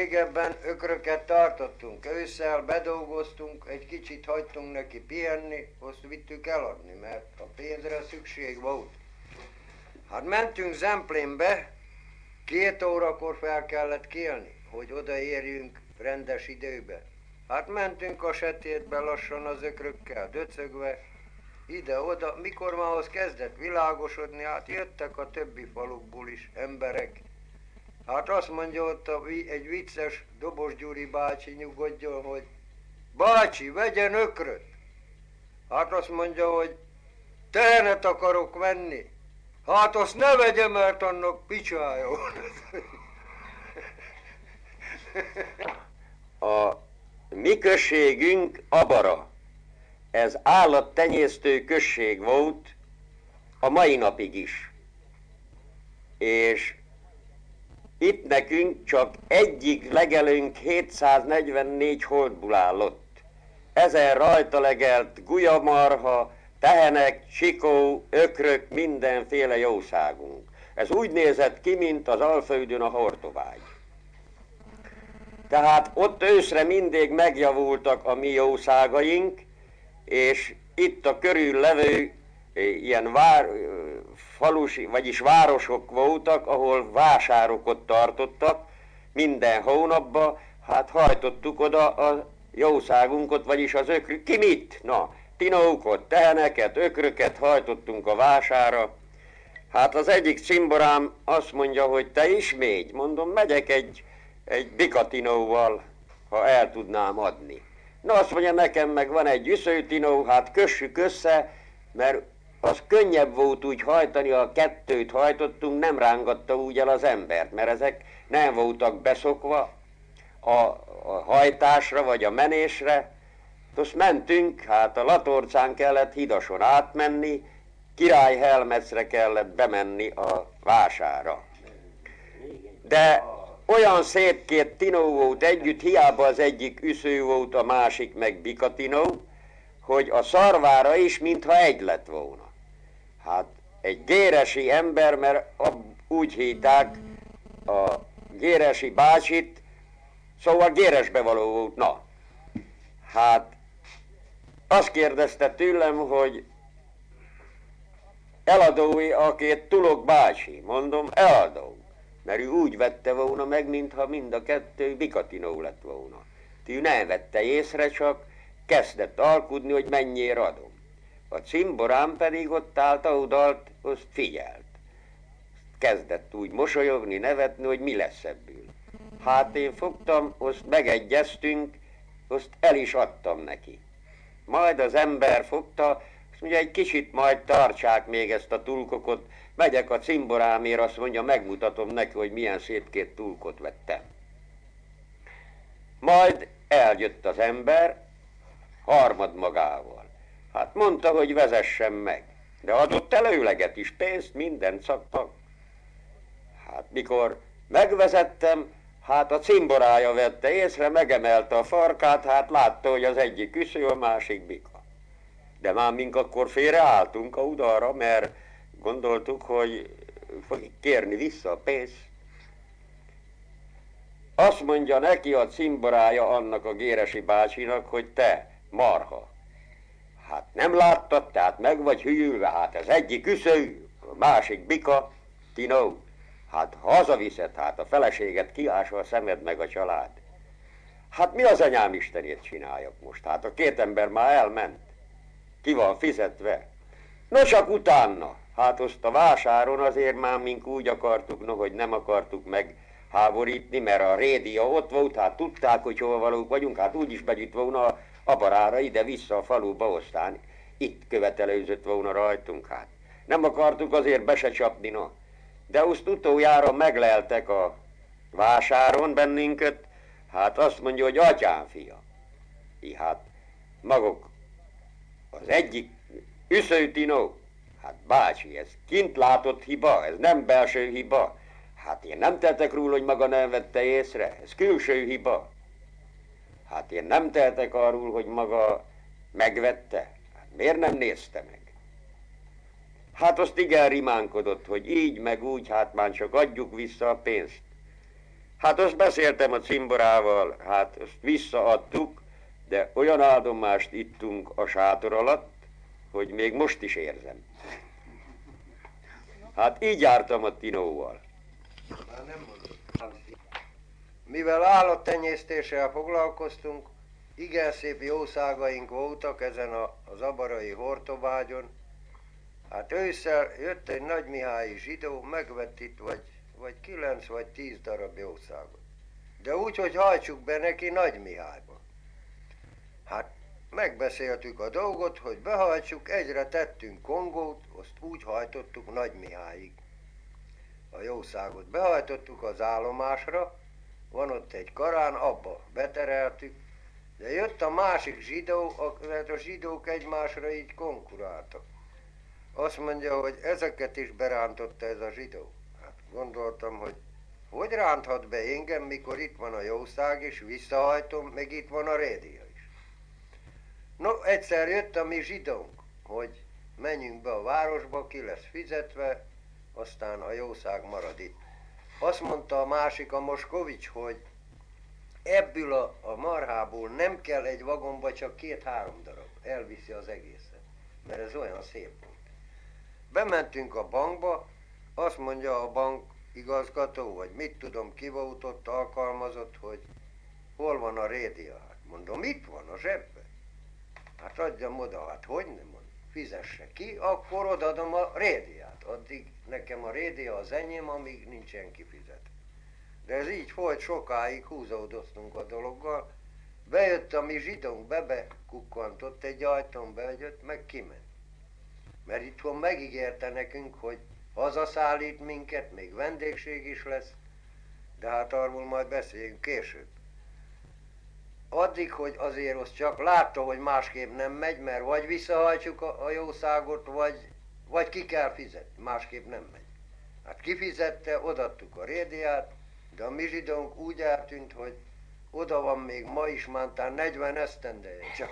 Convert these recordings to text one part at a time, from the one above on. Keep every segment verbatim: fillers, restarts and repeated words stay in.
régebben ökröket tartottunk, ősszel bedolgoztunk, egy kicsit hagytunk neki pihenni, azt vittük eladni, mert a pénzre szükség volt. Hát mentünk Zemplénbe, két órakor fel kellett kelni, hogy odaérjünk rendes időbe. Hát mentünk a sötétbe lassan az ökrökkel döcögve, ide-oda, mikor már az kezdett világosodni, hát jöttek a többi falukból is emberek. Hát azt mondja ott a, egy vicces Dobos Gyuri bácsi nyugodjon, hogy bácsi, vegyen ökröt. Hát azt mondja, hogy tehenet akarok venni. Hát azt ne vegye, mert annak picsája. A mi községünk Abara. Ez állattenyésztő község volt a mai napig is. És itt nekünk csak egyik legelőnk hétszáznegyvennégy holdból állott. Ezen rajta legelt gujamarha, tehenek, csikó, ökrök, mindenféle jószágunk. Ez úgy nézett ki, mint az Alföldön a hortobágy. Tehát ott őszre mindig megjavultak a mi jószágaink, és itt a körül levő ilyen vár, falusi, vagyis városok voltak, ahol vásárokat tartottak minden hónapban, hát hajtottuk oda a jószágunkat, vagyis az ökrök. Ki mit? Na, tinókot, teheneket, ökröket hajtottunk a vására. Hát az egyik cimborám azt mondja, hogy te is mégy. Mondom, megyek egy, egy bikatinóval, ha el tudnám adni. Na azt mondja, nekem meg van egy üszőtinó, hát kössük össze, mert az könnyebb volt úgy hajtani, a kettőt hajtottunk, nem rángatta úgy el az embert, mert ezek nem voltak beszokva a, a hajtásra vagy a menésre. Azt mentünk, hát a Latorcán kellett hidason átmenni, Királyhelmecre kellett bemenni a vására. De olyan szép két tinó volt együtt, hiába az egyik üsző volt, a másik meg bikatinó, hogy a szarvára is mintha egy lett volna. Hát egy géresi ember, mert úgy hívták a géresi bácsit, szóval géresbe való volt. Na, hát azt kérdezte tőlem, hogy eladói a két Tulok bácsi. Mondom, eladó, mert ő úgy vette volna meg, mintha mind a kettő bikatinó lett volna. Ő nem vette észre, csak kezdett alkudni, hogy mennyire adom. A cimborám pedig ott állt, oldalt, azt figyelt. Kezdett úgy mosolyogni, nevetni, hogy mi lesz ebből. Hát én fogtam, azt megegyeztünk, azt el is adtam neki. Majd az ember fogta, azt mondja, egy kicsit majd tartsák még ezt a tulkokot, megyek a cimborámért, azt mondja, megmutatom neki, hogy milyen szép két tulkot vettem. Majd eljött az ember, harmad magával. Hát mondta, hogy vezessen meg, de adott előleget is, pénzt, mindent szaktak. Hát mikor megvezettem, hát a cimborája vette észre, megemelte a farkát, hát látta, hogy az egyik üsző, a másik bika. De már mink akkor félreálltunk a udalra, mert gondoltuk, hogy fogjuk kérni vissza a pénzt. Azt mondja neki a cimborája annak a géresi bácsinak, hogy te, marha, hát nem láttad, tehát meg vagy hülyülve, hát az egyik üsző, a másik bika, tinó. Hát hazaviszed, hát a feleséget kiásva a szemed meg a család. Hát mi az anyám istenét csináljak most? Hát a két ember már elment. Ki van fizetve? No csak utána. Hát azt a vásáron azért már mink úgy akartuk, no, hogy nem akartuk megháborítni, mert a rédia ott volt, hát tudták, hogy hol valók vagyunk, hát úgyis begyütt volna a Abarára ide-vissza a faluba, aztán itt követelőzött volna rajtunk, hát. Nem akartuk azért be se csapni, no. De azt utoljára megleltek a vásáron bennünket, hát azt mondja, hogy atyám fia. I, hát maguk az egyik üszőtinó, hát bácsi, ez kint látott hiba, ez nem belső hiba. Hát én nem tettek róla, hogy maga nem vette észre, ez külső hiba. Hát én nem tehetek arról, hogy maga megvette, hát miért nem nézte meg? Hát azt igen rimánkodott, hogy így meg úgy, hát már csak adjuk vissza a pénzt. Hát azt beszéltem a cimborával, hát azt visszaadtuk, de olyan áldomást ittunk a sátor alatt, hogy még most is érzem. Hát így jártam a Tinóval. Mivel állattenyésztéssel foglalkoztunk, igen szép jószágaink voltak ezen a, a zabarai Hortobágyon. Hát ősszel jött egy Nagymihályi zsidó, megvett itt vagy, vagy kilenc vagy tíz darab jószágot. De úgy, hogy hajtsuk be neki Nagymihályba. Hát megbeszéltük a dolgot, hogy behajtsuk, egyre tettünk kongót, azt úgy hajtottuk Nagymihályig. A jószágot behajtottuk az állomásra, van ott egy karán, abba betereltük, de jött a másik zsidó, mert a zsidók egymásra így konkuráltak. Azt mondja, hogy ezeket is berántotta ez a zsidó. Hát gondoltam, hogy hogy ránthat be engem, mikor itt van a jószág, és visszahajtom, meg itt van a rédia is. No, egyszer jött a mi zsidónk, hogy menjünk be a városba, ki lesz fizetve, aztán a jószág marad itt. Azt mondta a másik, a Moskovics, hogy ebből a, a marhából nem kell egy vagonba, csak két-három darab. Elviszi az egészet, mert ez olyan szép volt. Bementünk a bankba, azt mondja a bank igazgató, vagy mit tudom, ki volt ott alkalmazott, hogy hol van a rédia. Hát mondom, itt van a zsebben. Hát adjam oda, hát hogy nem mond, fizesse ki, akkor odaadom a rédiát. Addig nekem a rédia az enyém, amíg nincsen kifizetve. De ez így folyt, sokáig húzódoztunk a dologgal. Bejött a mi zsidónk, bebe kukkantott egy ajtón, bejött, meg kiment. Mert itthon megígérte nekünk, hogy hazaszállít minket, még vendégség is lesz, de hát arról majd beszéljünk később. Addig, hogy azért az csak látta, hogy másképp nem megy, mert vagy visszahajtjuk a, a jószágot, vagy, vagy ki kell fizetni, másképp nem megy. Hát kifizette, odaadtuk a rédiát, de a mi zsidónk úgy eltűnt, hogy oda van még ma is, mántán negyven esztendeje csak.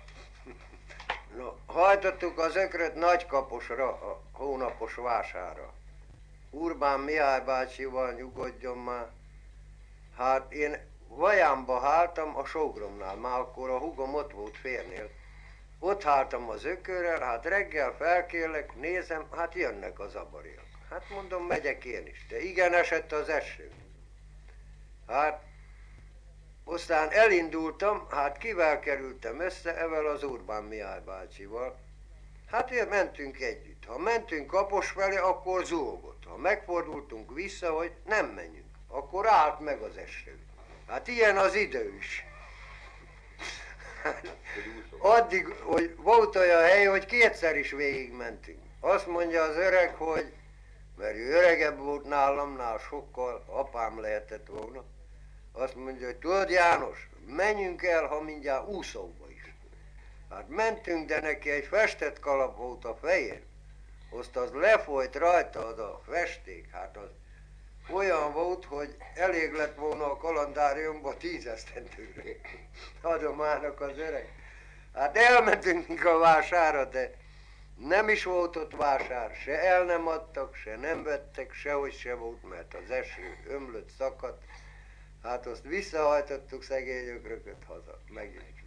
No, hajtottuk az ökröt Nagykaposra, a hónapos vására. Urbán Mihály bácsival, nyugodjon már. Hát én Vajámba háltam a sógromnál, már akkor a hugom ott volt férnél. Ott háltam az ökörrel, hát reggel felkérlek, nézem, hát jönnek az abariak. Hát mondom, megyek én is, de igen esett az eső. Hát aztán elindultam, hát kivel kerültem össze, evel az Urbán Mihály bácsival. Hát én mentünk együtt. Ha mentünk Kapos felé, akkor zúgott. Ha megfordultunk vissza, hogy nem menjünk, akkor állt meg az eső. Hát ilyen az idő is. Addig, hogy volt olyan hely, hogy kétszer is végigmentünk. Azt mondja az öreg, hogy, mert ő öregebb volt nálamnál sokkal, apám lehetett volna. Azt mondja, hogy tudod János, menjünk el, ha mindjárt úszóba is. Hát mentünk, de neki egy festett kalap volt a fején. Azt az lefolyt rajta az a festék, hát az olyan volt, hogy elég lett volna a kalendáriumba tízesztendőre. Adomának az öreg. Hát elmentünk a vására, de nem is volt ott vásár, se el nem adtak, se nem vettek, sehogy se volt, mert az eső ömlött, szakadt. Hát azt visszahajtottuk szegény ökrököt haza, megint.